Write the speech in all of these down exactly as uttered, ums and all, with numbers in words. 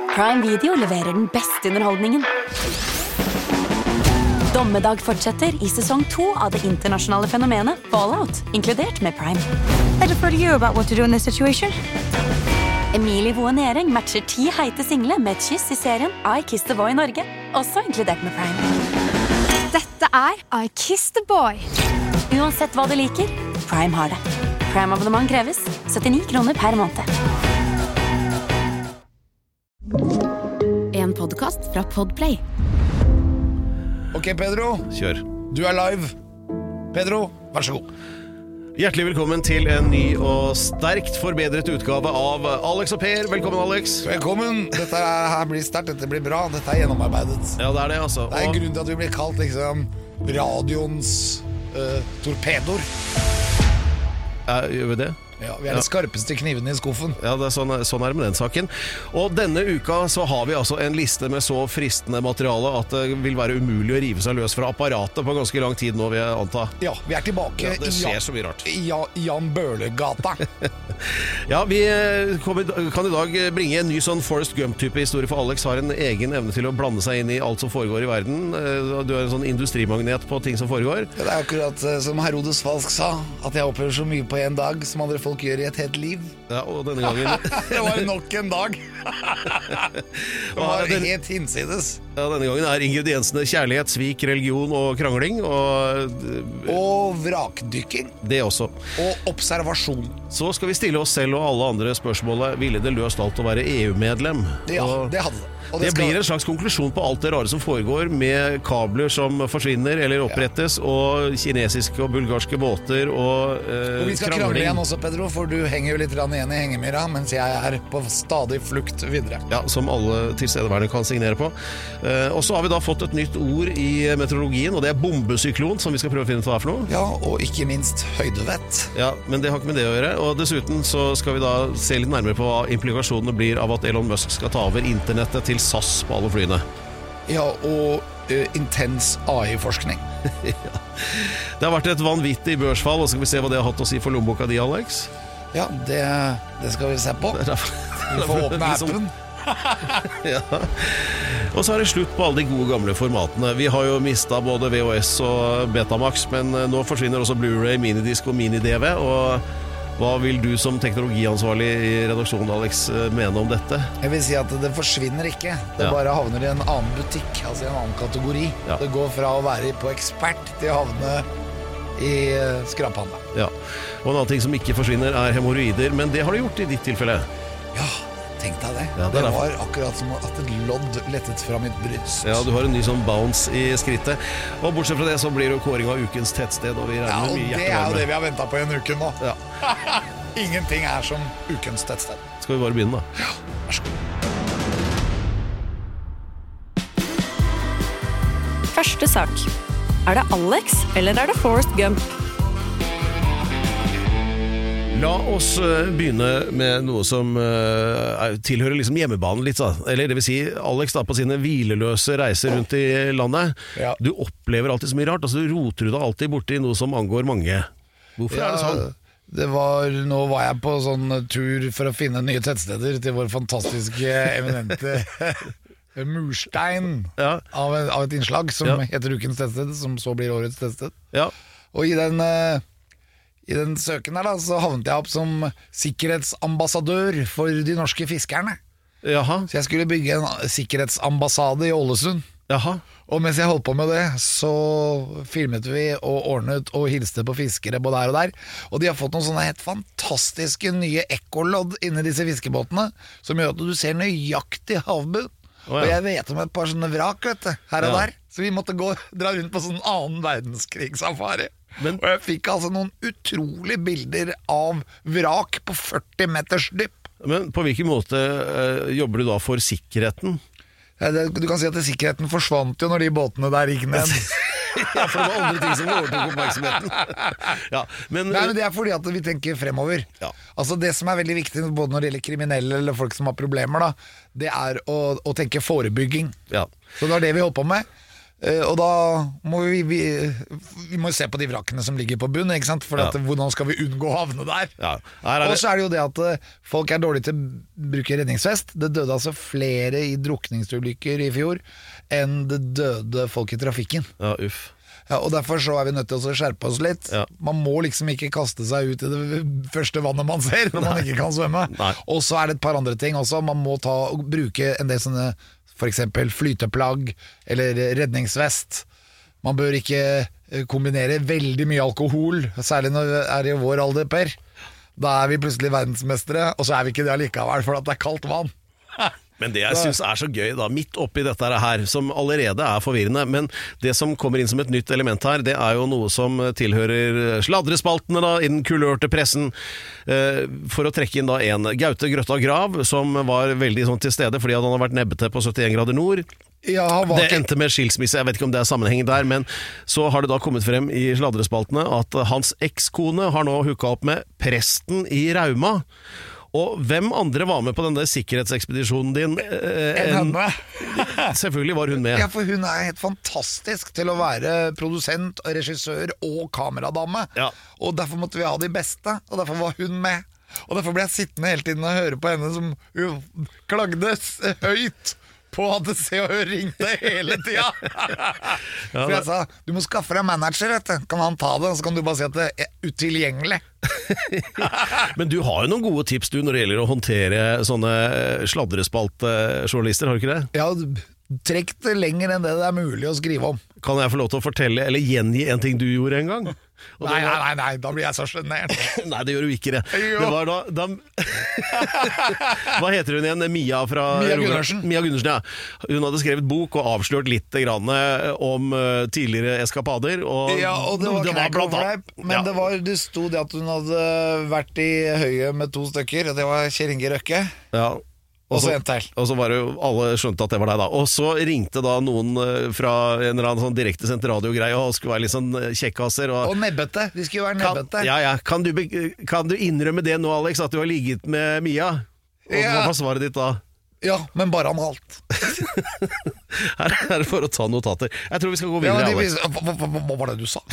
Prime Video leverer den beste underholdningen. Dommedag fortsetter i sesong to av det internasjonale fenomenet Fallout, inkludert med Prime. Better for you about what to do in this situation. Emilie Voe Nering matcher ti heite single med et kyss i serien I Kissed a Boy Norge, også inkludert med Prime. Dette er I Kissed a Boy. Uansett hva du liker, Prime har det. Prime-abonnement kreves syttini kroner per måned. En podcast fra Podplay. Ok, Pedro. Kjør. Du er live. Pedro, vær så god. Hjertelig velkommen til en ny og sterkt forbedret utgave av Alex og Per. Velkommen, Alex. Velkommen. Dette er, her blir sterkt, dette blir bra. Dette er gjennomarbeidet. Ja, det er det, altså. Det er en og... grunn til at vi blir kalt liksom radioens uh, torpedoer. Ja, gjør vi det? Ja, vi er de skarpeste knivene i skuffen. Ja, det er sånn, sånn er det med den saken. Og denne uka så har vi altså en liste med så fristende materiale at det vil være umulig å rive seg løs fra apparatet på ganske lang tid nå, vil jeg anta. Ja, vi er tilbake ja, det skjer i, så mye rart. i ja, Jan Bøhler-gata. Ja, vi kommer, kan i dag bringe en ny sånn Forrest Gump-type historie, for Alex har en egen evne til å blande seg inn i alt som foregår i verden. Du er en sånn industrimagnet på ting som foregår. Ja, det er akkurat som Herodes Falsk sa, at jeg opplever så mye på en dag som andre folk gjør i et helt liv. Ja, og denne gangen det var nok en dag. Det var helt hinsides. Ja, denne gangen er ingrediensene kjærlighet, svik, religion og krangling og, og vrakdykking. Det også. Og observasjon. Så skal vi stille oss selv og alle andre spørsmålet: ville det løst alt å være E U-medlem? Ja, og det hadde det. Og det, det skal... blir en slags konklusjon på alt det rare som foregår, med kabler som forsvinner eller opprettes, ja. Og kinesiske og bulgarske båter og, eh, og vi skal krangling. krangle igjen også, Pedro, for du henger jo litt igjen i hengemyra, mens jeg er på stadig flukt videre. Ja, som alle tilstedeværende kan signere på. Eh, og så har vi da fått et nytt ord i meteorologien, og det er bombesyklon, som vi skal prøve å finne ut hva er for noe. Ja, og ikke minst høydevett. Ja, men det har ikke med det å gjøre. Og dessuten så skal vi da se litt nærmere på hva implikasjonene blir av at Elon Musk skal ta over internettet til S A S på alle flyene. Ja, og uh, intens A I-forskning. Ja. Det har vært et vanvittig børsfall, og så skal vi se hva det har hatt å si for lommeboka di, Alex. Ja, det, det skal vi se på. Det er derfor, vi får åpne appen. Ja. Og så er det slutt på alle de gode gamle formatene. Vi har jo mistet både V H S og Betamax, men nå forsvinner også Blu-ray, minidisk og mini-D V. Og hva vil du som teknologiansvarlig i redaksjonen, Alex, mene om dette? Jeg vil si at det forsvinner ikke. Det ja. bare havner i en annen butikk, altså i en annen kategori. Ja. Det går fra å være på ekspert til å havne i skraphandel. Ja. Og en annen ting som ikke forsvinner er hemorroider, men det har du gjort i ditt tilfelle. Ja, tenk deg det. Ja, det, det var akkurat som at et lodd lettet fra mitt bryst. Ja, du har en ny sånn bounce i skrittet. Og bortsett fra det så blir det kåring av ukens tettsted. Og vi ja, og det er jo det vi har ventet på i en uke nå. Ja. Ingenting er som ukens tettsted. Skal vi bare begynne da? Ja, vær så god. Første sak. Er det Alex, eller er det Forrest Gump? La oss begynne med noe som uh, tilhører liksom hjemmebanen litt, da. Eller det vil si, Alex da på sine hvileløse reiser rundt i landet. Ja. Du opplever alltid så mye rart, altså du roter deg alltid borti noe som angår mange. Hvorfor ja, er det sånn? Det var, nå var jeg på sånn tur for å finne nye tettsteder til vår fantastiske, eminente murstein ja. av, av et innslag som ja. heter Ukens tettsted, som så blir årets tettsted. Ja. Og i den... Uh, I den søken her da, så havnet jeg opp som sikkerhetsambassadør for de norske fiskerne. Jaha. Så jeg skulle bygge en sikkerhetsambassade i Ålesund. Jaha. Og mens jeg holdt på med det, så filmet vi og ordnet og hilste på fiskere både her og der. Og de har fått noen sånne helt fantastiske nye ekkolodd inni disse fiskebåtene, som gjør at du ser nøyaktig havbunn. Oh, ja. Og jeg vet om et par sånne vrak, vet du, her og ja. der. Så vi måtte gå, dra rundt på sånn annen verdenskrig-safari. Men, og jeg fikk altså noen utrolige bilder av vrak på førti meters dyp. Men på hvilken måte øh, jobber du da for sikkerheten? Ja, det, du kan si at sikkerheten forsvant jo når de båtene der gikk ned. Ja, for det var andre ting som overtok oppmerksomheten. Ja, men, Nei, men det er fordi at vi tenker fremover. Ja. Altså det som er veldig viktig både når det gjelder kriminelle eller folk som har problemer da, det er å, å tenke forebygging. Ja. Så det var det vi holdt på med. Uh, og da må vi, vi Vi må se på de vrakkene som ligger på bunn, ikke sant? For Ja. at, hvordan skal vi unngå å havne der? Ja. Her er Og det, så er det jo det at uh, folk er dårlige til å bruke redningsvest. Det døde altså flere i drukningsulykker i fjor enn det døde folk i trafikken. ja, uff. Ja, og derfor så er vi nødt til å skjerpe oss litt. Ja. Man må liksom ikke kaste seg ut i det første vannet man ser når man ikke kan svømme. Nei. Og så er det et par andre ting også. Man må ta, bruke en del sånne, for eksempel flyteplagg eller redningsvest. Man bør ikke kombinere veldig mye alkohol, særlig når vi er i vår alder, Per. Da er vi plutselig verdensmestere, og så er vi ikke det allikevel, for at det er kaldt vann. Men det jeg synes er så gøy da, midt oppi dette her, som allerede er forvirrende, men det som kommer inn som et nytt element her, det er jo noe som tilhører sladrespaltene da, i den kulørte pressen, eh, for å trekke inn da en Gaute Grøtta Grav, som var veldig sånn til stede, fordi han hadde vært nebbete på syttien grader nord. Ja, han var Det ikke... endte med skilsmisse, jeg vet ikke om det er sammenhengen der, men så har det da kommet frem i sladrespaltene at hans ekskone har nå hooka opp med presten i Rauma. Og hvem andre var med på denne sikkerhetsekspedisjonen din? Eh, En henne. Selvfølgelig var hun med. Ja, for hun er helt fantastisk til å være produsent, regissør og kameradame. Ja. Og derfor måtte vi ha de beste, og derfor var hun med. Og derfor ble jeg sittende hele tiden og høre på henne som uh, klagde s- høyt på at Se og Hør ringte hele tida. For jeg sa, du må skaffe deg manager, vet du. Kan han ta det, så kan du bare si at det er utilgjengelig. Men du har jo noen gode tips du når det gjelder å håndtere sånne sladrespaltjournalister, har du ikke det? Ja, trekk det lenger enn det det er mulig å skrive om. Kan jeg få lov til å fortelle, eller gjengi en ting du gjorde en gang? Og Nei, det nei, var- nei, nei, da blir jeg så sjenert. Nei, det gjør du ikke det. Jo. Det var da, da Hva heter hun igjen? Mia fra Mia Rogaland. Gundersen. Mia Gundersen, ja. Hun hadde skrevet bok og avslørt litt grann om uh, tidligere eskapader. Og Ja, og det var knekk og blant annet- fleip. Men ja. det, var, det sto det at hun hadde vært i høyet med to stykker, og det var Kjell Inge Røkke. Ja. Og så en til. Og så var det jo, alle skjønte at det var deg da. Og så ringte da noen eh, fra en eller annen sånn direktesendt radiogreie og skulle være litt sånn eh, kjekkaser. Og, Og nebbete. De skulle jo være kan, nebbete. ja, ja. Kan, du, be- kan du innrømme det nå, Alex, at du har ligget med Mia? Og Ja. hva var svaret ditt da? Ja, men bare analt. Her er det for å ta notater. Jeg tror vi skal gå Ja, videre, de, Alex. hva, hva, hva, hva var det du sa?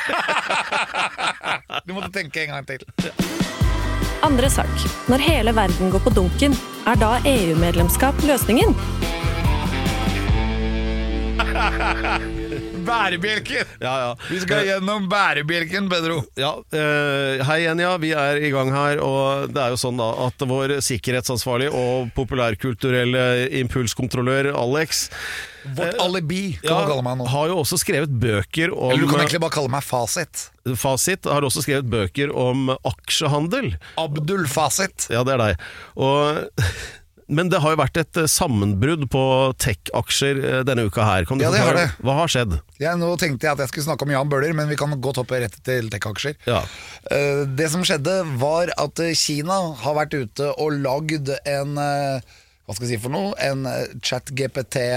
Du måtte tenke en gang til. Andre sak. Når hele verden går på dunken, er da E U-medlemskap løsningen? Bærebjelken! Ja, ja. Vi skal gjennom bærebjelken, Pedro. Ja, eh, hei igjen, ja. Vi er i gang her, og det er jo sånn da at vår sikkerhetsansvarlig og populærkulturelle impulskontrollør Alex Vårt alibi, kan ja, du kalle meg nå. har jo også skrevet bøker om Eller du kan egentlig bare kalle meg Fasit. Fasit har også skrevet bøker om aksjehandel. Abdul Fasit. Ja, det er deg. Og, men det har jo vært et sammenbrudd på tech-aksjer eh, denne uka her. Kan du Ja, det har forklare? det. Hva har skjedd? Ja, nå tenkte jeg at jeg skulle snakke om Jan Bøhler, men vi kan godt hoppe rett til tech-aksjer. Ja. Eh, Det som skjedde var at eh, Kina har vært ute og lagd en eh, hva skal jeg si for noe? En eh, chat G P T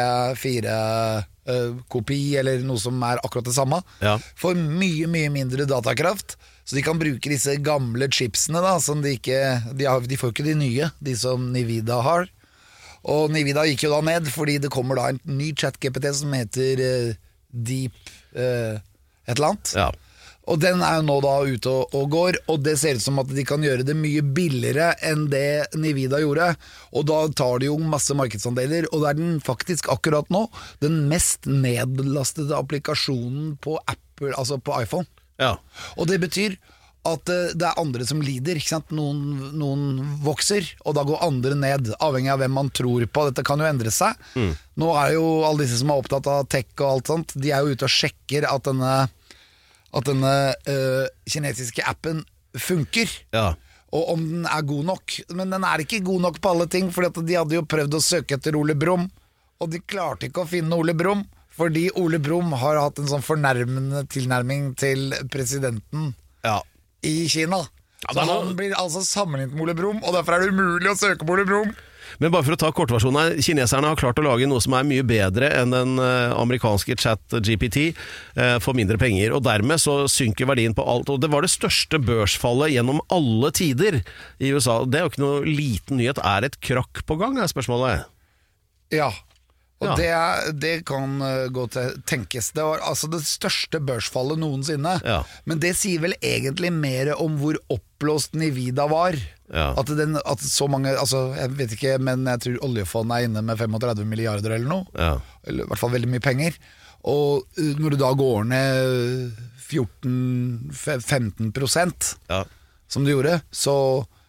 fire-kopi, eller noe som er akkurat det samme, Ja. for mye, mye mindre datakraft. Så de kan bruke disse gamle chipsene da, som de ikke de, har, de får jo ikke de nye, de som Nvidia har. Og Nvidia gikk jo da ned, fordi det kommer da en ny chat G P T som heter eh, Deep eh, et eller annet. Ja. Og den er jo nå da ute og, og går, og det ser ut som at de kan gjøre det mye billigere enn det Nvidia gjorde, og da tar de jo masse markedsandeler, og det er den faktisk akkurat nå den mest nedlastede applikasjonen på Apple, altså på iPhone. Ja. Og det betyr at eh, det er andre som lider, ikke sant? Noen, noen vokser, og da går andre ned, avhengig av hvem man tror på. Dette kan jo endre seg. Mm. Nå er jo alle disse som er opptatt av tech og alt sånt, de er jo ute og sjekker at denne at denne øh, kinesiske appen funker, Ja. og om den er god nok. Men den er ikke god nok på alle ting, fordi at de hadde jo prøvd å søke etter Ole Brumm, og de klarte ikke å finne Ole Brumm, fordi Ole Brumm har hatt en sånn fornærmende tilnærming til presidenten Ja. i Kina. Ja, Så det er noe- han blir altså sammenlignet med Ole Brumm, og derfor er det umulig å søke på Ole Brumm. Men bare for å ta kortversjonen her, kineserne har klart å lage noe som er mye bedre enn den eh, amerikanske chat G P T eh, for mindre penger, og dermed så synker verdien på alt. Og det var det største børsfallet gjennom alle tider i U S A. Det er jo ikke noe liten nyhet. Er et krakk på gang, er spørsmålet. Ja, Og Ja. det, er- det kan uh, godt tenkes. Det var altså det største børsfallet noensinne. Ja. Men det sier vel egentlig mer om hvor oppblåst Nvidia var. Ja. At, den, at så mange, altså jeg vet ikke, men jeg tror oljefondet er inne med femogtredve milliarder eller noe. Ja. Eller i hvert fall veldig mye penger. Og uh, når du da går ned fjorten til femten prosent, Ja. som du gjorde, så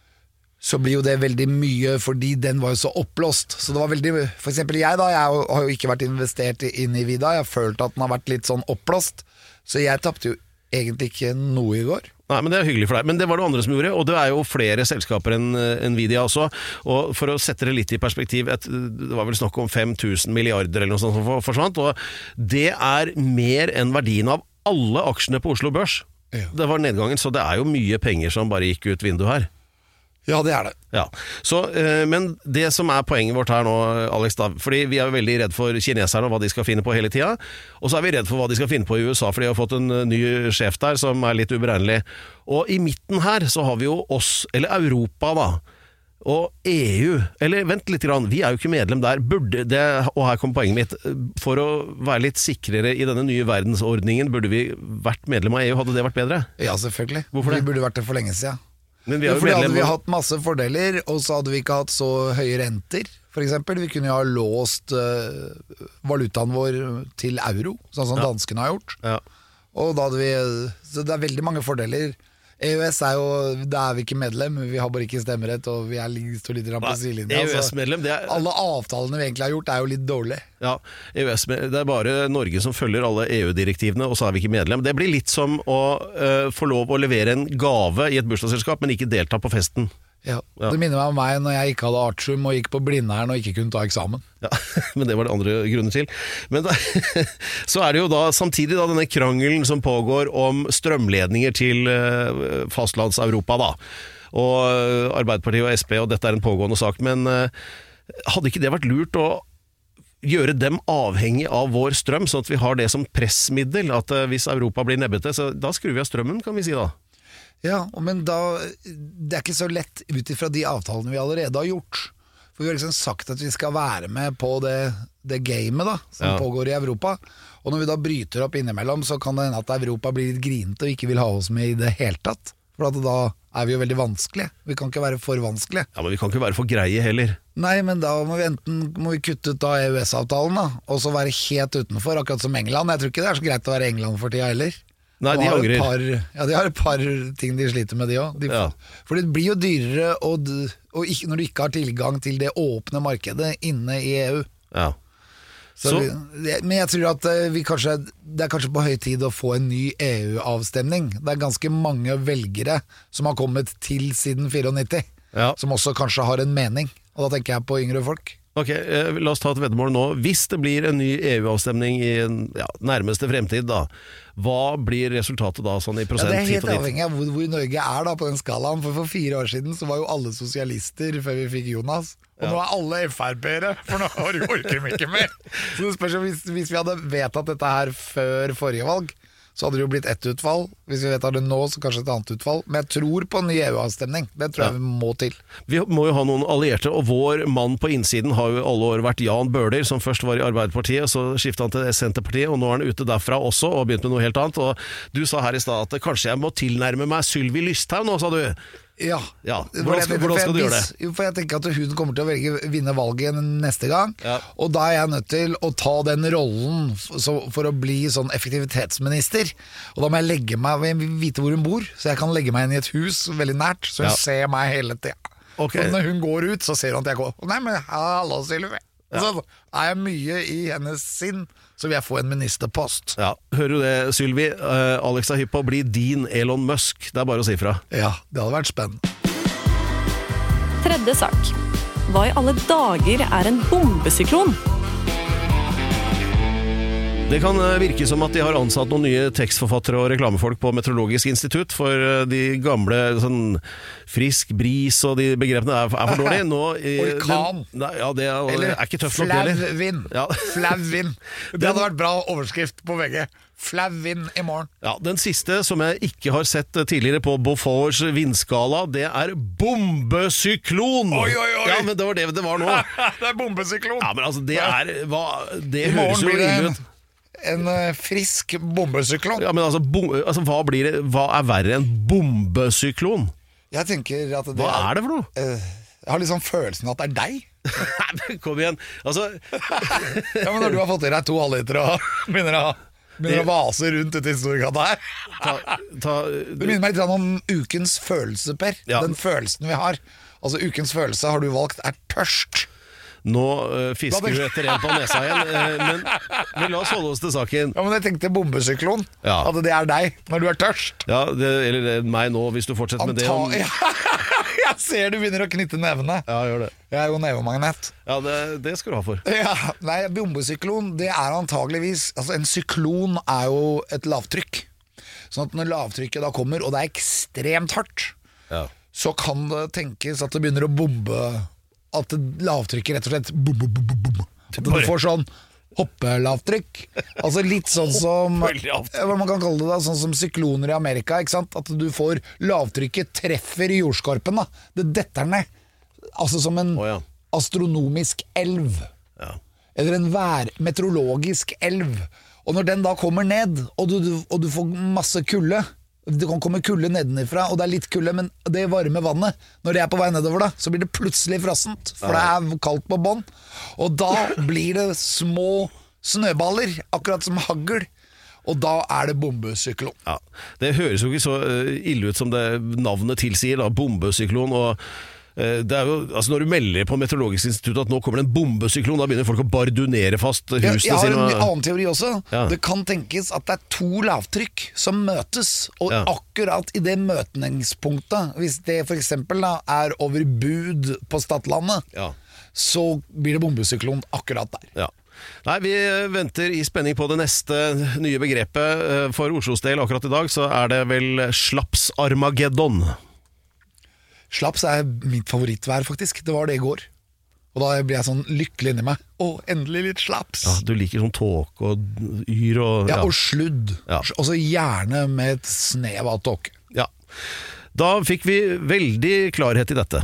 så blir jo det veldig mye fordi den var jo så oppblåst. Så det var veldig, for eksempel jeg da, jeg har jo ikke vært investert i Nvidia, jeg har følt at den har vært litt sånn oppblåst, så jeg tappte jo egentlig ikke noe i går. Nei, men det er hyggelig for deg. Men det var det andre som gjorde, og det er jo flere selskaper enn uh, Nvidia også. Og for å sette det litt i perspektiv, et, det var vel snakk om fem tusen milliarder eller noe sånt som for, forsvant, og det er mer enn verdien av alle aksjene på Oslo Børs. Ja. Det var nedgangen, så det er jo mye penger som bare gikk ut vinduet her. Ja, det er det. Ja, så, eh, men det som er poenget vårt her nå, Alex, da, fordi vi er jo veldig redd for kineserne og hva de skal finne på hele tida, og så er vi redd for hva de skal finne på i U S A, for de har fått en ny sjef der som er litt uberegnelig. Og i midten her så har vi jo oss, eller Europa da, og E U, eller vent litt grann, vi er jo ikke medlem der, burde det, og her kommer poenget mitt, for å være litt sikrere i denne nye verdensordningen, burde vi vært medlem av E U, hadde det vært bedre? Ja, selvfølgelig. Hvorfor det? Vi burde vært det for lenge siden. Men vi er jo Fordi hadde medlem vi hatt masse fordeler, og så hadde vi ikke hatt så høye renter, for eksempel. Vi kunne jo ha låst uh, valutaen vår til euro, sånn som Ja. danskene har gjort. Ja. Og da hadde vi, så det er veldig mange fordeler. E U S er jo, da er vi ikke medlem, vi har bare ikke stemmerett, og vi er litt, står litt på sidelinja. E U S-medlem, det er... Alle avtalene vi egentlig har gjort er jo litt dårlige. Ja, E U S, det er bare Norge som følger alle E U-direktivene, og så er vi ikke medlem. Det blir litt som å uh, få lov å levere en gave i et bursdagsselskap, men ikke delta på festen. Ja. Ja. Det minner meg om meg når jeg ikke hadde artium og gikk på Blindern og ikke kunne ta eksamen. Ja, men det var det andre grunner til. Men da, så er det jo da samtidig da denne krangelen som pågår om strømledninger til uh, fastlands-Europa da. Og uh, Arbeiderpartiet og S P, og dette er en pågående sak, men uh, hadde ikke det vært lurt å gjøre dem avhengig av vår strøm, sånn at vi har det som pressmiddel, at uh, hvis Europa blir nebbete, så da skrur vi av strømmen, kan vi si da. Ja, men da, det er ikke så lett ut ifra de avtalene vi allerede har gjort. For vi har liksom sagt at vi skal være med på det, det gamet da, som Ja. pågår i Europa. Og når vi da bryter opp innimellom, så kan det hende at Europa blir litt grinete og ikke vil ha oss med i det hele tatt. For at da er vi jo veldig vanskelige. Vi kan ikke være for vanskelige. Ja, men vi kan ikke være for greie heller. Nei, men da må vi enten må vi kutte ut da E U S-avtalen da, og så være helt utenfor, akkurat som England. Jeg tror ikke det er så greit å være England for tida heller. Nei, de Og har et angrer. Par, ja, de har et par ting de sliter med, de også. De, Ja. For det blir jo dyrere og, d- og ikke, når du ikke har tilgang til det åpne markedet inne i E U. Ja. Så Så- vi, det- men jeg tror at eh, vi kanskje, det er kanskje på høy tid å få en ny E U-avstemning. Det er ganske mange velgere som har kommet til siden nittifire, Ja. som også kanskje har en mening. Og da tenker jeg på yngre folk. Ok, eh, la oss ta et veddemål nå. Hvis det blir en ny E U-avstemning i en, ja, nærmeste fremtid da, hva blir resultatet da, sånn i Ja, prosent? det er hit helt og dit? avhengig av hvor, hvor Norge er da på den skalaen. For for fire år siden så var jo alle sosialister før vi fikk Jonas. Og nå er alle F R P-ere, for nå or- orker de ikke mer. Så det spørs om hvis, hvis vi hadde vedtatt dette her før forrige valg, så hadde det jo blitt ett utfall. Hvis vi vedtar det nå, så kanskje et annet utfall. Men jeg tror på en ny E U-avstemning. Det tror jeg Ja. vi må til. Vi må jo ha noen allierte, og vår mann på innsiden har jo i alle år vært Jan Bøhler, som først var i Arbeiderpartiet, så skiftet han til Senterpartiet, og nå er han ute derfra også, og begynt med noe helt annet. Og du sa her i stad at kanskje jeg må tilnærme meg Sylvi Lysthaug nå, sa du. Ja, Ja, For hvordan jeg skal- tenker- hvordan for skal du jeg- gjøre hvis- jo, For jeg tenker at hun kommer til å velge vinne valget neste gang. Ja. Og da er jeg nødt til å ta den rollen f- så, for å bli sånn effektivitetsminister. Og da må jeg legge meg jeg vil vite hvor hun bor, så jeg kan legge meg inn i et hus veldig nært, så hun Ja. ser meg hele tida. Ok. Så når hun går ut, så ser hun at jeg går. Nei, men hallo, Sylvi. Og så er jeg mye i hennes sinn, så vil jeg få en ministerpost. Ja, hører du det, Sylvi? Eh, Alex er hypp på å bli din Elon Musk. Det er bare å si fra. Ja, det hadde vært spennende. Tredje sak. Hva i alle dager er en bombesyklon? Det kan virke som at de har ansatt noen nye tekstforfattere og reklamefolk på Meteorologisk institutt, for de gamle sånn frisk bris og de begrepene er, er for dårlige. Nå, Orkan. Den, nei, ja, det er, Eller er ikke tøft nok heller. Flau vind. Ja. Flau vind. Det hadde vært bra overskrift på V G. Flau vind i morgen. Ja, den siste som jeg ikke har sett tidligere på Beauforts vindskala, det er bombesyklon. Oi, oi, oi. Ja, men det var det det var nå. Det er bombesyklon. Ja, men altså, det er hva, det I høres morgen jo blir det ille en, ut. en uh, frisk bombesyklon. Ja, men altså, bom, altså hva, blir det, hva er verre enn bombesyklon? Jeg tenker at det Hva er det for noe? Uh, jeg har liksom følelsen at det er deg. Kom igjen. Altså Ja, men når du har fått i deg to halvliter og begynner å Begynner å vase rundt ute i Storgata her. ta, ta, Det minner meg litt om ukens følelse, Per. Ja. Den følelsen vi har. Altså, ukens følelse har du valgt er tørst. Nå uh, fisker du etter en på nesa igjen, uh, men, men la oss holde oss til saken. Ja, men jeg tenkte bombesyklon. Ja. At det er deg når du er tørst. Ja, det, eller det er meg nå, hvis du fortsetter med det om... ja, jeg ser du begynner å knytte nevene. Ja, gjør det. Jeg er jo nevemagnet. Ja, det, det skal du ha for. Ja, nei, bombesyklon, det er antageligvis altså en syklon er jo et lavtrykk. Sånn at når lavtrykket da kommer, og det er ekstremt hardt, Ja. så kan det tenkes at det begynner å bombe. At det lavtrykket rett og slett bom, bom, bom, bom, bom. At du får sånn hoppelavtrykk. Altså litt sånn som hva man kan kalle det da, sånn som sykloner i Amerika, ikke sant? At du får lavtrykket treffer i jordskorpen da. Det detter ned. Altså som en Å, ja. astronomisk elv. Ja. Eller en vær, meteorologisk elv. Og når den da kommer ned, og du, du, og du får masse kulde, det kan komme kulde nedenifra, og det er litt kulde, men det varme vannet, når det er på vei nedover da, så blir det plutselig frassent, for det er kaldt på bånd. Og da blir det små snøballer, akkurat som hagl, og da er det bombesyklon. Ja. Det høres jo ikke så uh, ille ut som det navnet tilsier, da, bombesyklon, og det er jo, altså når du melder på Meteorologisk institutt at nå kommer det en bombesyklon, da begynner folk å bardunere fast husene sine. Jeg har en sine. annen teori også. Ja. Det kan tenkes at det er to lavtrykk som møtes, og Ja. akkurat i det møtningspunktet, hvis det for eksempel da, er over Bud på Stadlandet, Ja. så blir det bombesyklon akkurat der. Ja. Nei, vi venter i spenning på det neste nye begrepet. For Oslos del akkurat i dag så er det vel slapsarmageddon. Slaps er mitt favorittvær faktisk. Det var det i går. Og da ble jeg sånn lykkelig inni meg. Å, endelig litt slaps. Ja, du liker sånn tåke og yr og Ja, og sludd. Ja. Også gjerne med et snev av tåke. Ja. Da fikk vi veldig klarhet i dette.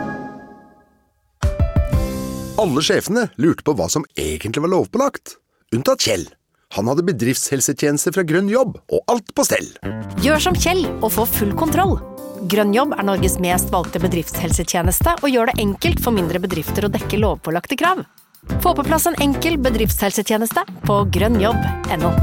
Alle sjefene lurte på hva som egentlig var lovpålagt. Unntatt Kjell. Han hadde bedriftshelsetjeneste fra Grønn jobb, og alt på stell. Gjør som Kjell og få full kontroll. Grønn jobb er Norges mest valgte bedriftshelsetjeneste og gjør det enkelt for mindre bedrifter å dekke lovpålagte krav. Få på plass en enkel bedriftshelsetjeneste på grønnjobb punktum no.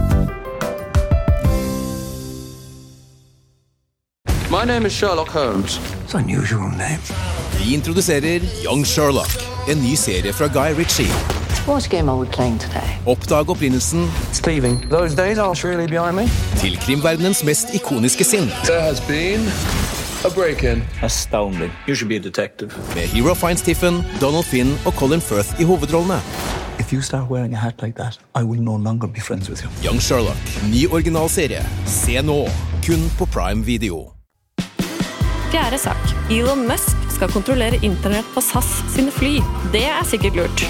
My name is Sherlock Holmes. It's an unusual name. Vi introduserer Young Sherlock, en ny serie fra Guy Ritchie. What game are we playing today? Oppdag opprinnelsen Thieving. Those days are surely behind me. til krimverdenens mest ikoniske sinn. There has been a break-in. Astounding. You should be a detective. Med Hero Fiennes Tiffen, Donald Finn og Colin Firth i hovedrollene. If you start wearing a hat like that, I will no longer be friends with you. Young Sherlock, ny originalserie. Se nå, kun på Prime Video. Fjerde sak. Elon Musk skal kontrollere internett på S A S sine fly. Det er sikkert lurt.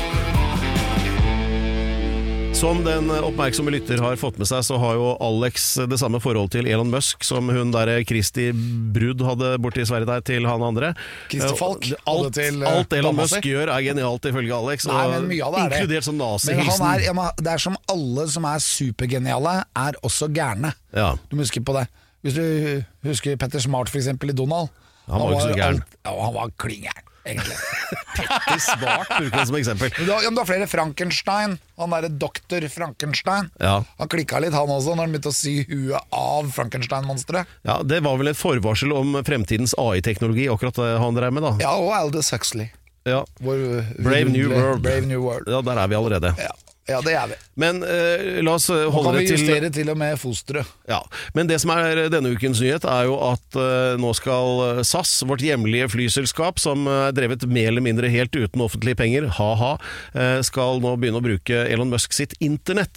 Som den oppmerksomme lytter har fått med seg, så har jo Alex det samme forhold til Elon Musk som hun der Kristi Brud hadde borte i Sverige der til han andre. Kristi Falk hadde Alt, til, uh, alt Elon dama Musk si. gjør er genialt ifølge Alex, Nei, men mye av det er det. inkludert som Men han nazihilsen. er, ja, men det er som alle som er supergeniale, er også gærne. Ja. Du må huske på det. Hvis du husker Petter Smart for eksempel i Donald. Han var ikke så gæren. alt- Ja, han var klingern, egentlig. Petter Smart bruker han som eksempel. Men du har, ja, men du har flere Frankenstein. Han derre doktor Frankenstein. Ja. Han klikka litt han også når han begynte å sy huet av Frankenstein-monsteret. Ja, det var vel et forvarsel om fremtidens A I-teknologi, akkurat det han drev med da. Ja, og Aldous Huxley. Ja. Vår Brave New vidunderlige World. Brave New World. Ja, der er vi allerede. Ja, ja det er vi. Men eh, la oss Nå holde kan vi det til... justere til og med fosteret. Ja, men det som er denne ukens nyhet er jo at uh, nå skal S A S, vårt hjemlige flyselskap, som er drevet mer eller mindre helt uten offentlige penger, ha-ha, uh, skal nå begynne å bruke Elon Musk sitt internett.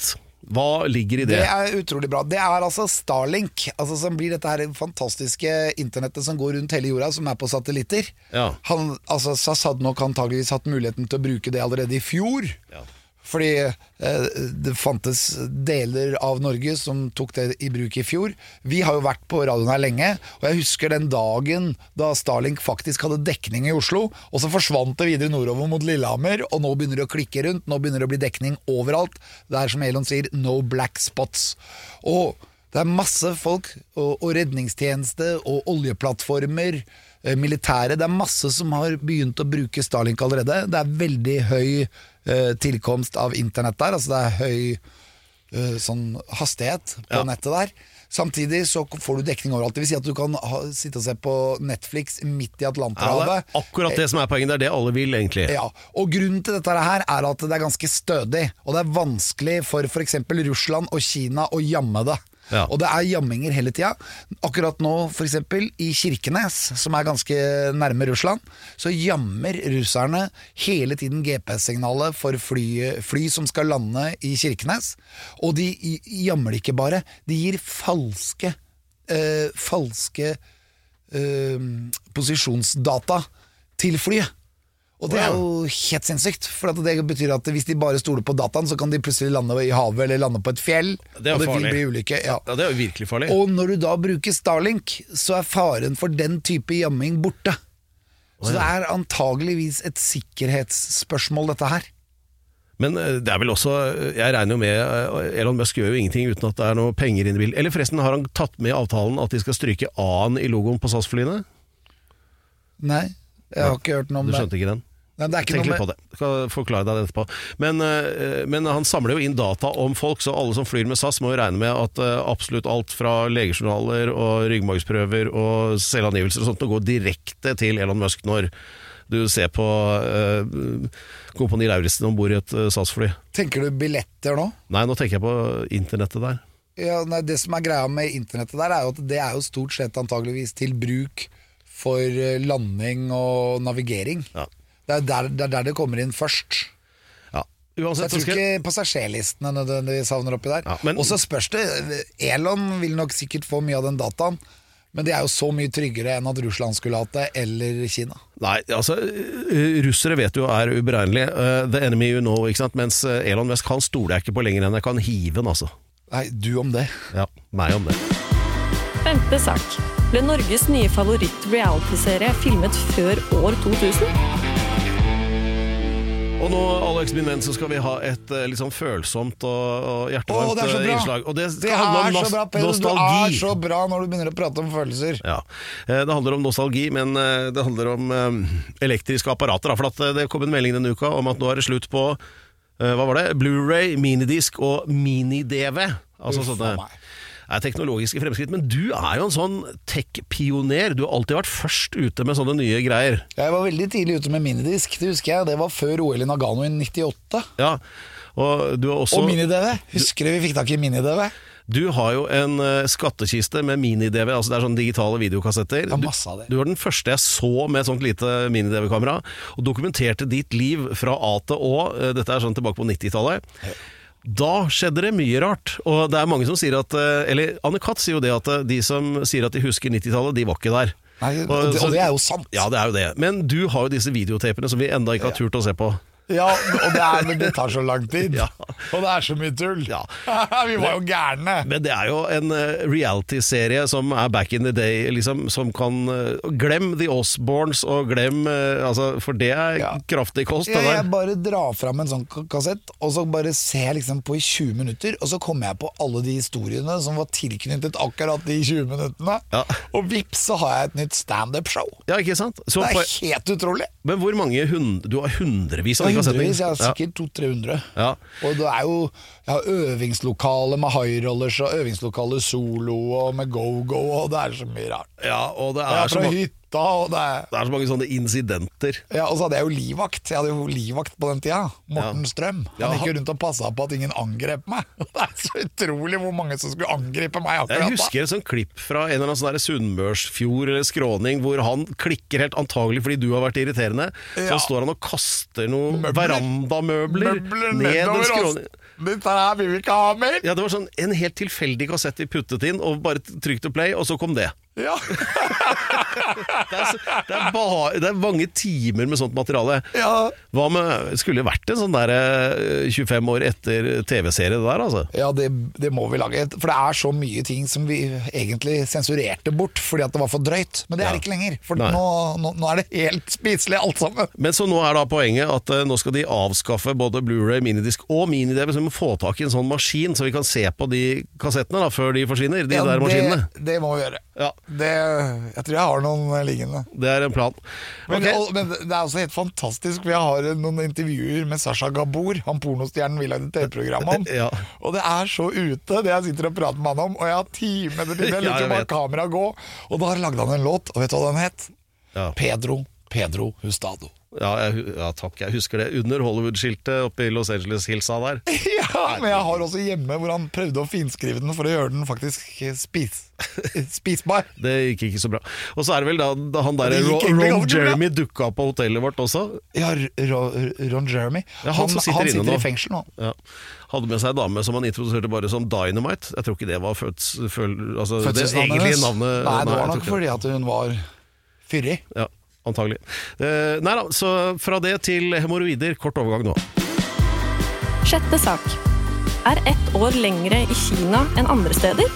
Hva ligger i det? Det er utrolig bra. Det er altså Starlink, altså som blir dette her fantastiske internettet som går rundt hele jorda, som er på satellitter. Ja. Han, altså SAS hadde nok antageligvis hatt muligheten til å bruke det allerede i fjor. Ja. Fordi eh, det fantes deler av Norge som tok det i bruk i fjor. Vi har jo vært på radioen her lenge, og jeg husker den dagen da Starlink faktisk hadde dekning i Oslo, og så forsvant det videre nordover mot Lillehammer, og nå begynner det å klikke rundt, nå begynner det å bli dekning overalt. Det er som Elon sier, no black spots. Og det er masse folk, og, og redningstjeneste, og oljeplattformer, militære, det er masse som har begynt å bruke Starlink allerede. Det er veldig høy eh, tilkomst av internett der, altså det er høy eh, sånn hastighet på ja. nettet der. Samtidig så får du dekning overalt. Det vil si at du kan ha, sitte og se på Netflix midt i Atlanterhavet. Ja, det er akkurat det som er poenget, det er det alle vil egentlig. Ja, og grunnen til dette her er at det er ganske stødig, og det er vanskelig for for eksempel Russland og Kina å jamme det. Ja. Og det er jamminger hele tida. Akkurat nå for eksempel i Kirkenes, som er ganske nærme Russland, så jammer russerne hele tiden G P S-signalet for fly, fly som skal lande i Kirkenes. Og de jammer det ikke bare, de gir falske eh, falske eh, posisjonsdata til flyet. Og det er jo helt sinnssykt, for det betyr at hvis de bare stoler på dataen, så kan de plutselig lande i havet eller lande på et fjell. Det er og det farlig. vil bli ulykke. Ja. Ja, det er jo virkelig farlig. Og når du da bruker Starlink, så er faren for den type jamming borte. Så oh, ja. det er antageligvis et sikkerhetsspørsmål dette her. Men det er vel også, jeg regner jo med, Elon Musk gjør jo ingenting uten at det er noe penger inne i bildet. Eller forresten, har han tatt med i avtalen at de skal stryke A-en i logoen på SAS-flyene? Nei, jeg har ikke hørt noe om det. Du skjønte ikke den? Nei, det er ikke Tenk noe litt på det, jeg skal forklare deg det etterpå. Men, men han samler jo inn data om folk, så alle som flyr med SAS må jo regne med at absolutt alt fra legejournaler og ryggmargsprøver og selvangivelser og sånt går direkte til Elon Musk når du ser på uh, Kompani Lauritzen ombord i et uh, SAS-fly. Tenker du billetter nå? Nei, nå tenker jeg på internettet der. Ja, nei, det som er greia med internettet der er jo at det er jo stort sett antageligvis til bruk for landing og navigering. Ja. Det er der, det er der det kommer inn først. Ja. Uansett, så jeg tror skal... ikke passasjerlistene nødvendigvis havner oppi der. Ja, men... Og så spørs det, Elon vil nok sikkert få mye av den dataen, men det er jo så mye tryggere enn at Russland skulle hatt det, eller Kina. Nei, altså, russere vet jo er uberegnelige. Uh, the enemy you know, ikke sant? Mens Elon Musk, han stoler jeg ikke på lenger enn jeg kan hive den, altså. Nei, du om det. Ja, meg om det. Femte sak. Ble Norges nye favoritt-reality-serie filmet før år to tusen? Og nå, Alex, min venn, så skal vi ha et uh, litt sånn følsomt og, og hjertevarmt oh, innslag. Og det, det er så bra, Pedro. Nostalgi. Du er så bra når du begynner å prate om følelser. Ja, Det handler om nostalgi, men det handler om um, elektriske apparater. Da, for at det kom en melding denne uka om at nå er det slutt på uh, hva var det? Blu-ray, minidisk og mini-D V. Altså Uff, sånne er teknologiske fremskritt, men du er jo en sånn tech-pioner. Du har alltid vært først ute med sånne nye greier. Jeg var veldig tidlig ute med minidisk, det husker jeg. Det var før O L i Nagano i nittiåtte. Ja, og du har også... Og mini-D V. Husker du vi fikk tak i mini-D V? Du har jo en uh, skattekiste med mini-D V, altså det er sånne digitale videokassetter. Ja, masse av det. Du, du var den første jeg så med et sånt lite mini-D V-kamera, og dokumenterte ditt liv fra A til Å. Dette er sånn tilbake på nittitallet. Ja. Da skjedde det mye rart, og det er mange som sier at, eller Anne Katt sier jo det at de som sier at de husker nittitallet, de var ikke der. Nei, og, det, og det er jo sant. Ja, det er jo det. Men du har jo disse videotapene som vi enda ikke har turt å se på. Ja, og det, er, det tar så lang tid. Ja. Og det er så mye tull. Ja. Vi var jo gærne. Men det er jo en reality-serie som er back in the day, liksom, som kan glem The Osbournes og glem altså, for det er ja. kraftig kost. Ja, jeg bare drar fram en sånn kassett, og så bare ser jeg liksom på i tjue minutter, og så kommer jeg på alle de historiene som var tilknyttet akkurat de tjue minuttene. Ja. Og vips, så har jeg et nytt stand-up-show. Ja, ikke sant? Så det er på... helt utrolig. Men hvor mange hund... Du har hundrevis av Hundrevis, jeg har sikkert to-tre hundre. Ja. Og det er jo jeg har øvingslokale med high-rollers og øvingslokale solo og med go-go, og det er så mye rart. Ja, og det er jeg er fra så... hytte gutta, og det er... Det er så mange sånne incidenter. Ja, og så hadde jeg jo livvakt. Jeg hadde jo livvakt på den tida. Morten Ja. Strøm. Han Ja, gikk jo han- rundt og passet på at ingen angrep meg. Det er så utrolig hvor mange som skulle angripe meg akkurat da. Jeg husker et sånt klipp fra en eller annen sånn der Sunnmørsfjord eller skråning, hvor han klikker helt antagelig fordi du har vært irriterende. Så Ja. står han og kaster noen Møbler. verandamøbler Møbler ned en nedover oss. skråning. Dette her vil vi ikke ha mer. Ja, det var sånn en helt tilfeldig kassett vi puttet inn, og bare trykte play, og så kom det. Ja. Det er, så, det, er bare, det er mange timer med sånt materiale. Ja. Hva med, skulle det vært en sånn der eh, tjuefem år etter tv-serie det der, altså? Ja, det, det må vi lage. For det er så mye ting som vi egentlig sensurerte bort fordi at det var for drøyt. Men det er Ja. det ikke lenger, for Nei. nå, nå, nå er det helt spiselig alt sammen. Men så nå er da poenget at eh, nå skal de avskaffe både Blu-ray, minidisk og mini-D V, så vi må få tak i en sånn maskin, så vi kan se på de kassettene da, før de forsvinner, de Ja, der maskinene. det, det må vi gjøre. Ja. Det, jeg tror jeg har noen liggende. Det er en plan. Men, Ok. og, men det er også helt fantastisk. Vi har noen intervjuer med Sasha Gabor, han pornostjernen vi lagde T V-program om. Ja. Og det er så ute, det jeg sitter og prater med han om. Og jeg har timer til det, jeg Ja, jeg lurer bare vet. kameraet gå. Og da lagde han en låt, og vet du hva den het? Ja. Pedro, Pedro Hustado. Ja, jeg, ja, takk, jeg husker det. Under Hollywood-skiltet oppe i Los Angeles-hilsa der. Ja, men jeg har også hjemme hvor han prøvde å finskrive den for å gjøre den faktisk spis, spisbar. Det gikk ikke så bra. Og så er det vel da, da han der Det gikk Ron, egentlig Ron ganske bra. Jeremy dukka opp på hotellet vårt også. Ja, Ro, Ron Jeremy. Ja, han som sitter han inne sitter nå. i fengsel nå. Ja. Hadde med seg en dame som han introduserte bare som Dynamite. Jeg tror ikke det var føds, føl, altså, det Fødselsnavnet egentlige hennes. navnet. Nei, det jeg var tror nok ikke fordi at hun var fyrig. Ja, antagelig. Eh, nei da, så fra det til hemoroider, kort overgang nå. Sjette sak. Er ett år lengre i Kina enn andre steder?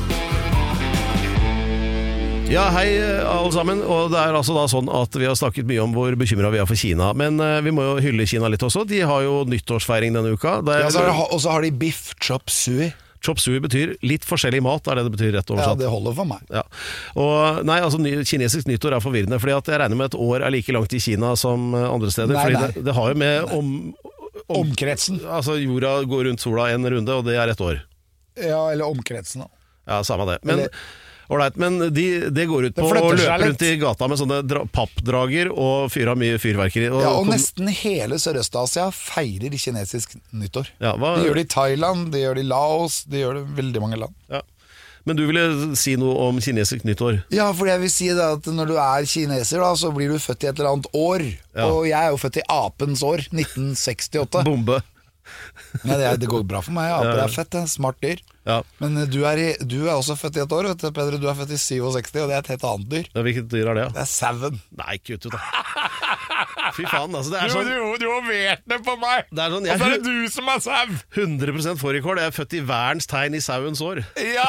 Ja, hei alle sammen, og det er altså da sånn at vi har snakket mye om hvor bekymret vi er for Kina, men eh, vi må jo hylle Kina litt også. De har jo nyttårsfeiring denne uka. Det er, Ja, så er det- og så har de biff chop suey. Chop suey betyr litt forskjellig mat, er det det betyr rett Ja, oversatt. det holder for meg. Ja. Og, nei, altså ny, kinesisk nyttår er forvirrende, fordi at jeg regner med et år er like langt i Kina som eh, andre steder, Nei, fordi nei. Det, det har jo med om, om, Omkretsen. altså jorda går rundt sola en runde, og det er et år. Ja, eller omkretsen da. Ja, samme det. Men, Eller- alright, men de, det går ut Det på å flytter seg løpe litt. rundt i gata med sånne dra, pappdrager og fyre av mye fyrverkeri. Og, Ja, og kom- nesten hele Sørøst-Asia feirer kinesisk nyttår. Ja, hva- De gjør det i Thailand, de gjør det i Laos, de gjør det i veldig mange land. ja. Men du ville si noe om kinesisk nyttår? Ja, for jeg vil si det at når du er kineser da, så blir du født i et eller annet år. Ja. Og jeg er jo født i apens år, nitten sekstiåtte. Bombe. Ja, det, er, det går bra for meg, aper Ja, ja. er fett, det er smart dyr. Ja. Men eh, du er, i, du er også født i et år, vet du, Pedro, du er født i syvtiseks, og det er et helt annet dyr. Ja, hvilket dyr er det? Det er sauen. Nei, kutt ut da. Fy faen, altså det er Du, sånn, du, du har vært det på meg! det er sånn Og jeg så er er det du som er sau! hundre prosent fårikål. Jeg er født i værens tegn i sauens år. Ja!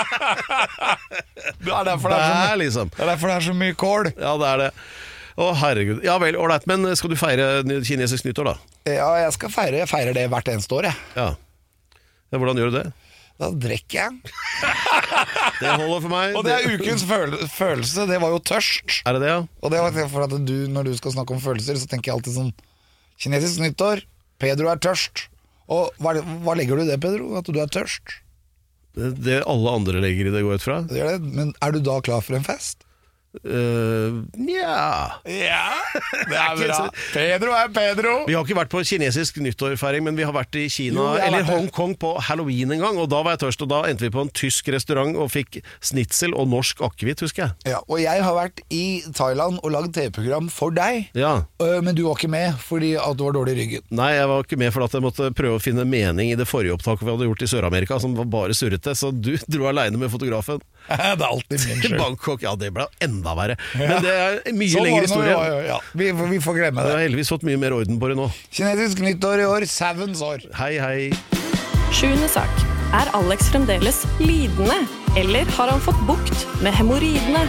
Det er derfor det er, så Der, mye, liksom. det er derfor det er så mye kål. Ja, det er det. Å, herregud. Ja vel, ålreit. Men skal du feire ny- kinesisk nyttår, da? Ja, jeg skal feire, jeg feirer det hvert eneste år, jeg. Ja. Ja, hvordan gjør du det? Da drikker jeg. Det holder for meg. Og det er ukens føl følelse, det var jo tørst. Er det det, ja? Og det var for at du, når du skal snakke om følelser, så tenker jeg alltid sånn kinesisk nyttår, Pedro er tørst. Og hva, er det- hva legger du i det, Pedro? At du er tørst? Det, det alle andre legger i det, går ut fra. Det gjør det. Men er du da klar for en fest? Uh, Nja Ja, det er bra. Pedro er Pedro. Vi har ikke vært på kinesisk nyttårfeiring, men vi har vært i Kina Jo, jeg har eller vært det. Hongkong på Halloween en gang, og da var jeg tørst, og da endte vi på en tysk restaurant og fikk snitsel og norsk akevitt, husker jeg. Ja, og jeg har vært i Thailand og lagd T V-program for deg. Ja. Øh, Men du var ikke med fordi at du var dårlig i ryggen. Nei, jeg var ikke med for at jeg måtte prøve å finne mening i det forrige opptaket vi hadde gjort i Sør-Amerika, som var bare surrete, så du dro alene med fotografen. Det er alltid min Til skyld. Bangkok, ja det ble enda verre. Men det er en mye Sånn var lengre det når vi historie. var- Ja, vi, vi får glemme Jeg det. har heldigvis fått mye mer orden på det nå. Kinesisk nyttår i år, sauens år. Hei, hei. Sjuende sak. Er Alex fremdeles lidende, eller har han fått bukt med hemoroidene?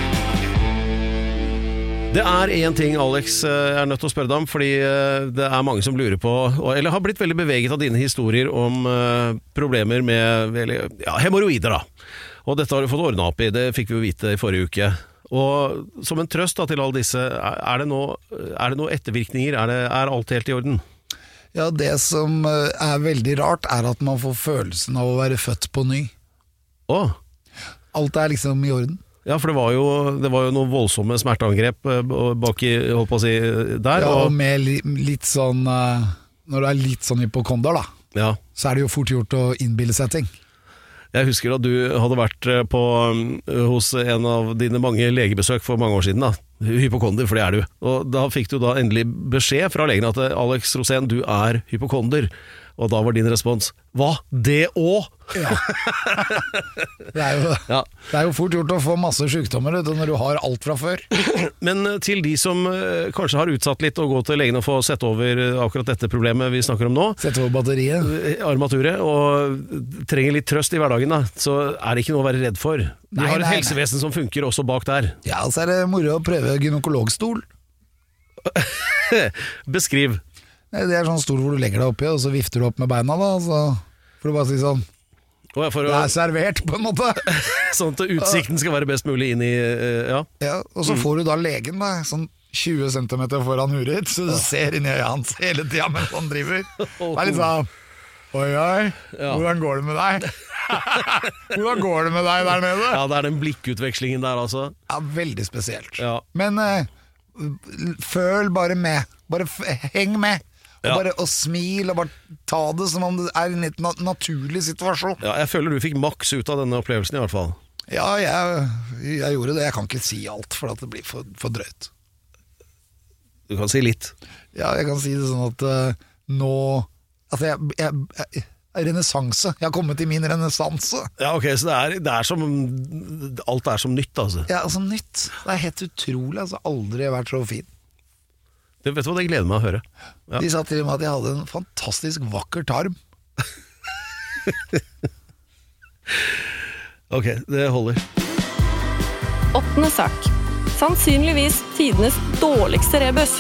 Det er en ting, Alex, jeg er nødt til å spørre deg om, fordi eh, det er mange som lurer på, og- eller har blitt veldig beveget av dine historier om eh, problemer med eller, ja, hemoroider. Da. Og dette har du fått ordnet opp i, det fikk vi jo vite i forrige uke. Og som en trøst da, til alle disse, er er det noe, er det noe ettervirkninger? Er, det, er alt helt i orden? Ja, det som øh, er veldig rart, er at man får følelsen av å være født på ny. Å, Alt er liksom i orden. Ja, for det var jo, det var jo noen voldsomme smerteangrep bak i, holdt på å si, der. Ja, og og med li, litt sånn uh, når du er litt sånn hypokonder da, ja. så er det jo fort gjort å innbille seg ting. Jeg husker at du hadde vært på, hos en av dine mange legebesøk for mange år siden da. Hypokonder, for det er du. Og da fikk du da endelig beskjed fra legen at Alex Rosén, du er hypokonder. Og da var din respons, hva? Det også? Ja. det, er jo, ja. det er jo fort gjort å få masse sykdommer når du har alt fra før. Men til de som kanskje har utsatt litt å gå til legen og få sett over akkurat dette problemet vi snakker om nå, sett over batteriet, armaturet, og trenger litt trøst i hverdagen da, så er det ikke noe å være redd for. De nei, har et nei, helsevesen nei. som funker også bak der. Ja, så er det moro å prøve gynekologstol. Beskriv. Det er sånn stol hvor du legger deg oppi, og så vifter du opp med beina da, så får du bare si sånn, å, for å... det er servert på en måte. Sånn at utsikten skal være best mulig inn i, ja. Ja, og så får du da legen da, sånn tjue centimeter foran huret, så du ser inn i øya hans hele tiden mens han driver. Det er litt sånn, oi oi, ja. hvordan går det med deg? Hvordan går det med deg der nede? Ja, det er den blikkutvekslingen der altså. Ja, veldig spesielt. Ja. Men uh, føl bare med, bare f heng med. Og Ja. bare å smil og bare ta det som om det er en litt na naturlig situasjon. Ja, jeg føler du fikk maks ut av denne opplevelsen i hvert fall. Ja, jeg, jeg gjorde det. Jeg kan ikke si alt, for at det blir for, for drøyt. Du kan si litt. Ja, jeg kan si det sånn at uh, nå Altså, jeg, jeg, jeg renessanse. Jeg har kommet i min renessanse. Ja, ok, så det er, det er som alt er som nytt, altså. Ja, altså nytt. Det er helt utrolig. Altså, aldri vært så fin. Det, vet du hva, det gleder meg å høre. Ja. De sa til meg at jeg hadde en fantastisk vakker tarm. Ok, det holder. Åttende sak. Sannsynligvis tidenes dårligste rebus.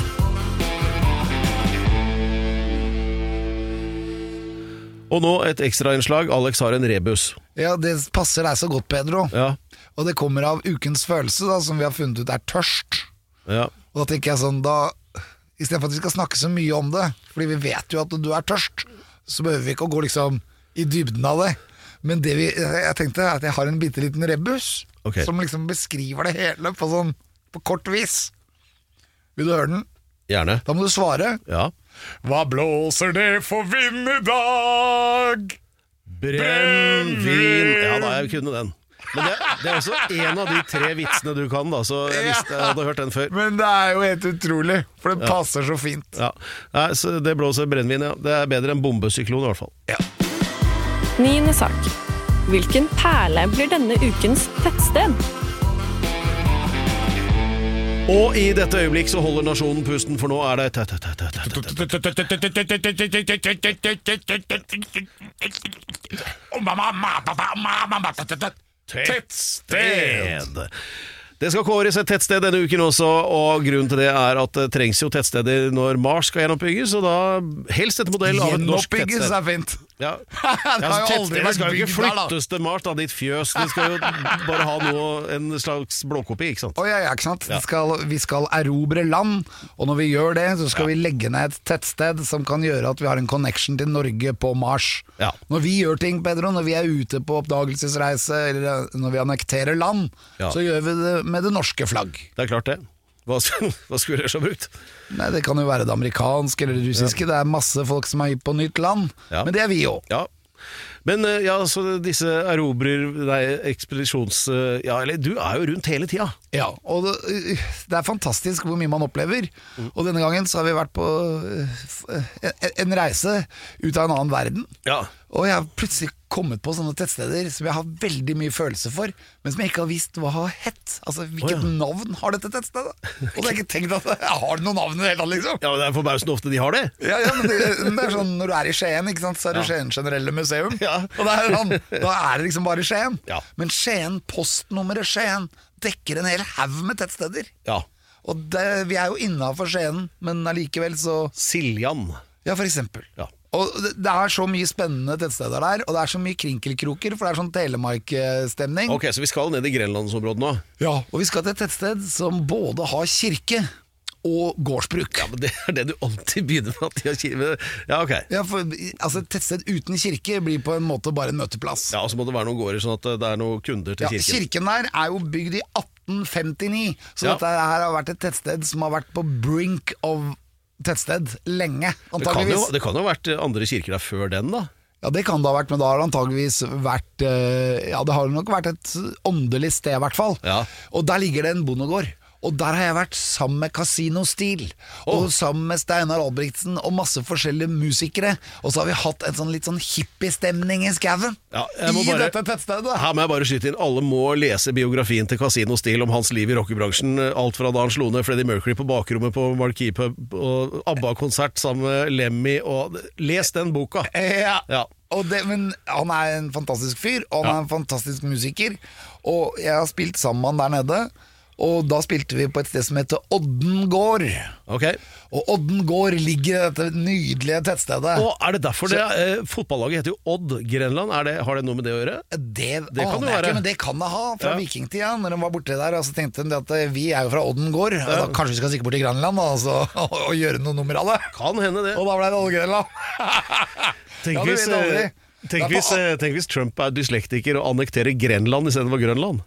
Og nå et ekstrainnslag. Alex har en rebus. Ja, det passer deg så godt, Pedro. Ja. Og det kommer av ukens følelse, da, som vi har funnet ut er tørst. Ja. Og da tenker jeg sånn, da i stedet for at vi skal snakke så mye om det, fordi vi vet jo at du er tørst, så behøver vi ikke å gå liksom i dybden av det. Men det vi, jeg tenkte er at jeg har en bitte liten rebus, okay. som liksom beskriver det hele på sånn, på kort vis. Vil du høre den? Gjerne. Da må du svare. Ja. Hva blåser det for vind i dag? Brennvin. Ja, da jeg kunne den. Men det, det er også en av de tre vitsene du kan da, så jeg visste jeg hadde hørt den før. Men det er jo helt utrolig, for det ja. passer så fint. Ja. Nei, så det blåser brennvin, ja. Det er bedre enn bombesyklon i hvert fall. Ja. Niende sak. Hvilken perle blir denne ukens tettsted? Og i dette øyeblikk så holder nasjonen pusten, for nå er det tettsted. Det skal kåres et tettsted denne uken også, og grunnen til det er at det trengs jo tettsteder når Mars skal gjenoppbygges, og da helst etter modell av et norsk tettsted. Gjenoppbygges er fint. Ja. Det har jo aldri vært skal jo ikke bygd der, da. flyttes til Mars, da, ditt fjøs. De skal jo bare ha noe, en slags blåkopi, ikke sant? Å ja, ja, ikke sant? Ja. Vi skal, vi skal erobre land, og når vi gjør det, så skal Ja. vi legge ned et tettsted som kan gjøre at vi har en connection til Norge på Mars. Ja. Når vi gjør ting, Pedro, når vi er ute på oppdagelsesreise, eller når vi annekterer land, Ja. så gjør vi det med det norske flagg. Det er klart det. Hva, hva skulle dere så brukt? Nei, det kan jo være det amerikanske eller det russiske. Det er masse folk som er på nytt land, Ja. men det er vi jo. Ja. Men eh, ja, så disse erobrer, nei, ekspedisjons... eh, Ja, eller du er jo rundt hele tida. Ja, og det, det er fantastisk hvor mye man opplever. Og denne gangen så har vi vært på uh, en reise ut av en annen verden. Ja. Og jeg har plutselig kommet på sånne tettsteder som jeg har veldig mye følelse for, men som jeg ikke har visst hva har hett. Altså, hvilket Å, ja. navn har dette tettstedet? Og det har jeg ikke tenkt at jeg har noe navn i det hele tatt, liksom. Ja, men det er forbausende ofte de har det. Ja, ja, men det, det er sånn, når du er i Skien, ikke sant, så er det Skien Generelle Museum. Ja. Og det er sånn, da er det liksom bare Skien. Ja. Men Skien, postnummeret Skien, dekker en hel haug med tettsteder. Ja. Og det, vi er jo innenfor Skien, men allikevel så... Siljan. Ja, for eksempel. Ja. Og det, det er så mye spennende tettsteder der, og det er så mye krinkelkroker, for det er sånn Telemark-stemning. Ok, så vi skal ned i Grenlandsområdet nå. Ja, og vi skal til et tettsted som både har kirke og gårdsbruk. Ja, men det er det du alltid begynner med at de har kirke. Ja, ok. Ja, for altså, et tettsted uten kirke blir på en måte bare en møteplass. Ja, og så må det være noen gårder sånn at det er noen kunder til Ja, kirken. kirken der er jo bygd i atten femtini, så Ja. dette her har vært et tettsted som har vært på brink of tettsted lenge, Det kan, jo, antageligvis. det kan jo ha vært andre kirker der før den da. Ja, det kan det ha vært, men da har det antageligvis vært eh, Ja, det har nok vært et åndelig sted i hvert fall. Ja. Og der ligger det en bondegård. Og der har jeg vært sammen med Casino Steel Og sammen med Steinar Albrigtsen og masse forskjellige musikere. Og så har vi hatt en sånn litt sånn hippie-stemning i skaven Ja, jeg må I bare- dette tettstedet. Her må jeg bare skyte inn. Alle må lese biografien til Casino Steel om hans liv i rockebransjen. Alt fra da han slo ned Freddie Mercury på bakrommet på Marquee Pub og ABBA-konsert sammen med Lemmy. Og les den boka. Ja, Ja. og det, men han er en fantastisk fyr, og han Ja. er en fantastisk musiker. Og jeg har spilt sammen med han der nede. Og da spilte vi på et sted som heter Odden gård. Ok. Og Odden gård ligger i dette nydelige tettstedet. Og er det derfor det eh, fotballaget heter jo Odd Grenland? Er det, har det noe med det å gjøre? Det, Det kan aner det jeg være. ikke, men det kan det ha fra Ja. vikingtida. Når de var borte der, og så tenkte de at eh, vi er jo fra Odden gård, og da kanskje vi skal stikke bort til Grenland da, altså, og, og gjøre noe nummer av det. Kan hende det. Og da ble det Odden Grenland. Tenk, Ja, du hvis, vet aldri. eh, tenk, Det er hvis, på- eh, tenk hvis Trump er dyslektiker og annekterer Grenland i stedet for Grønland.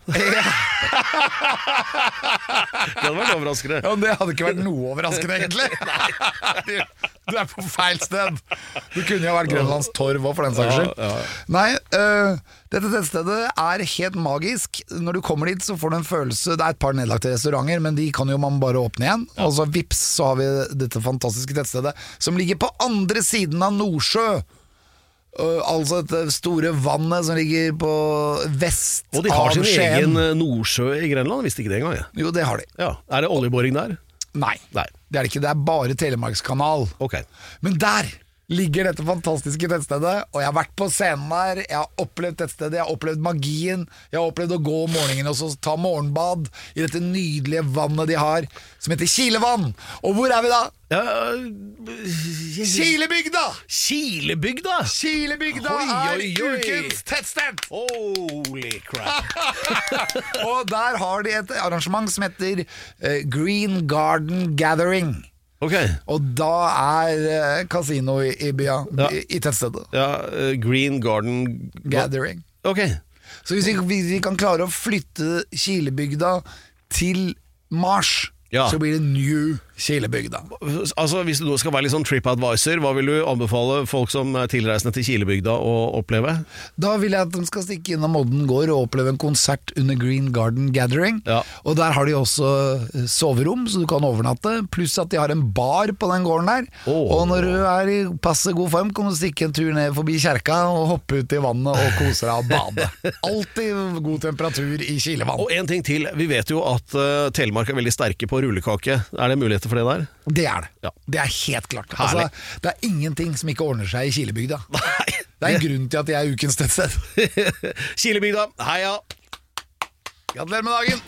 Det hadde vært overraskende. Ja, men det hadde ikke vært noe overraskende, egentlig. Du, du er på feil sted. Du kunne jo vært Grønlands torv også, for den saks skyld. Ja, ja. Nei, øh, dette tettstedet er helt magisk. Når du kommer dit, så får du en følelse. Det er et par nedlagte restauranter, men de kan jo man bare åpne igjen. Og så vips, så har vi dette fantastiske tettstedet som ligger på andre siden av Nordsjø. Uh, altså det store vannet som ligger på vest Og de har av sin Skien. egen eh, Nordsjø i Grenland. Jeg visste ikke det engang. jeg. Jo, det har de. Ja. Er det oljeboring der? Nei, Nei. det er det ikke. Det er bare Telemarkskanal. Ok. Men der ligger dette fantastiske tettstedet, og jeg har vært på scenen der, jeg har opplevd tettstedet, jeg har opplevd magien, jeg har opplevd å gå om morgenen og så ta morgenbad i dette nydelige vannet de har, som heter Kilevann. Og hvor er vi da? Ja, Kilebygda! Kilebygda! Kilebygda Oi, er oi, oi. ukens tettsted! Holy crap. Og der har de et arrangement som heter eh, Green Garden Gathering. Ok. Og da er eh, kasino i, i bya, Ja. i, i tettstedet. Ja, eh, Green Garden Gathering. Ok. Så hvis vi, hvis vi kan klare å flytte Kilebygda til Mars, Ja. så blir det New Kilebygda. Altså, hvis du nå skal være litt sånn TripAdvisor, hva vil du anbefale folk som er tilreisende til Kilebygda å oppleve? Da vil jeg at de skal stikke innom Odden gård og oppleve en konsert under Green Garden Gathering. Ja. Og der har de også eh, soverom, så du kan overnatte, pluss at de har en bar på den gården der. Åh. Og når du er i passe god form, kan du stikke en tur ned forbi kjerka og hoppe ut i vannet og kose deg og bade. Alltid god temperatur i Kilevann. Og en ting til, vi vet jo at uh, Telemark er veldig sterke på rullekake. Er det muligheter for det der? Det er det. Ja. Det er helt klart. Herlig. Altså, det er ingenting som ikke ordner seg i Kilebygda. Det er en grunn til at de er ukens tettsted. Kilebygda, heia! Gratulerer med dagen!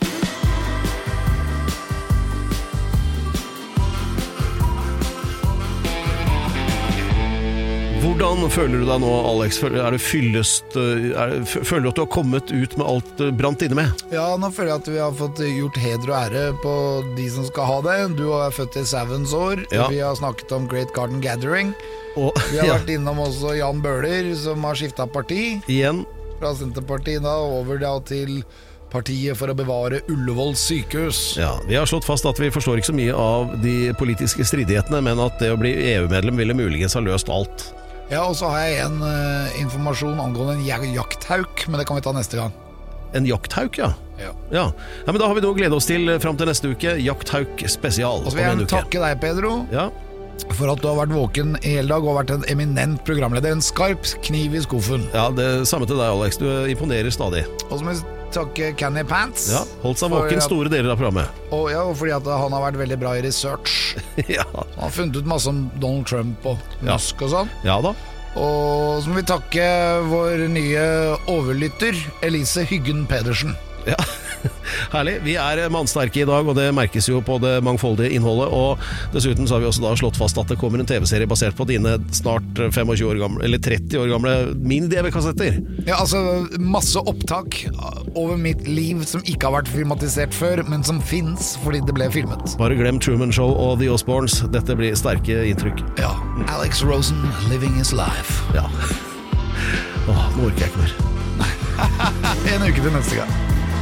Hvordan føler du deg nå, Alex? Føler- Er du fyllest? Er, f- føler du at du har kommet ut med alt du brant inne med? Ja, nå føler jeg at vi har fått gjort heder og ære på de som skal ha det. Du er født i Savens år. Ja. Vi har snakket om Great Garden Gathering. Og Vi har ja, vært innom også Jan Bøhler, som har skiftet parti. igjen Fra Senterpartiet da, over da til Partiet for å bevare Ullevål sykehus. ja, Vi har slått fast at vi forstår ikke så mye av de politiske stridighetene, men at det å bli E U-medlem ville muligens ha løst alt. Ja, og så har jeg en uh, informasjon angående en jak- jakthauk, men det kan vi ta neste gang. En jakthauk, ja. Ja. Ja. ja, men Da har vi noe å glede oss til fram til neste uke. Jakthauk spesial. Og så vil om en jeg uke. takke deg, Pedro, Ja. for at du har vært våken i hele dag og vært en eminent programleder. En skarp kniv i skuffen. ja, det samme til deg, Alex. Du imponerer stadig. Og så må vi takke Kenny Pants. Ja, Holdt seg For våken at- store deler av programmet. Og ja, fordi at han har vært veldig bra i research. ja. Han har funnet ut masse om Donald Trump og Ja. Musk og sånn. ja da. Og så må vi takke vår nye overlytter, Elise Hyggen Pedersen. Ja. Herlig. Vi er mannsterke i dag, og det merkes jo på det mangfoldige innholdet, og dessuten så har vi også da slått fast at det kommer en tv-serie basert på dine snart tjuefem år gamle, eller tretti år gamle mini-D V-kassetter. Ja, altså masse opptak over mitt liv som ikke har vært filmatisert før, men som finnes fordi det ble filmet. Bare glem Truman Show og The Osbournes. Dette blir sterke inntrykk. Ja, Alex Rosen, living his life. Ja. Åh, nå orker jeg ikke mer. Nei. En uke til neste gang.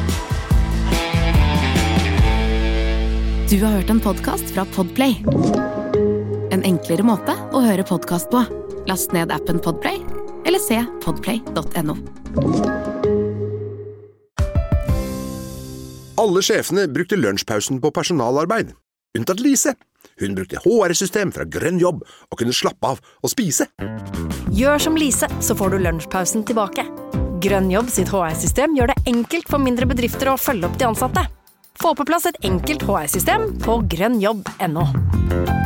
Du har hørt en podcast fra Podplay. En enklere måte å høre podcast på. Last ned appen Podplay, eller se podplay punktum no. Alle sjefene brukte lunsjpausen på personalarbeid. Unntatt Lise. Hun brukte H R-system fra Grønn Jobb og kunne slappe av og spise. Gjør som Lise, så får du lunsjpausen tilbake. Grønn Jobb sitt H R-system gjør det enkelt for mindre bedrifter å følge opp de ansatte. Få på plass et enkelt H R-system på grønn jobb punktum no.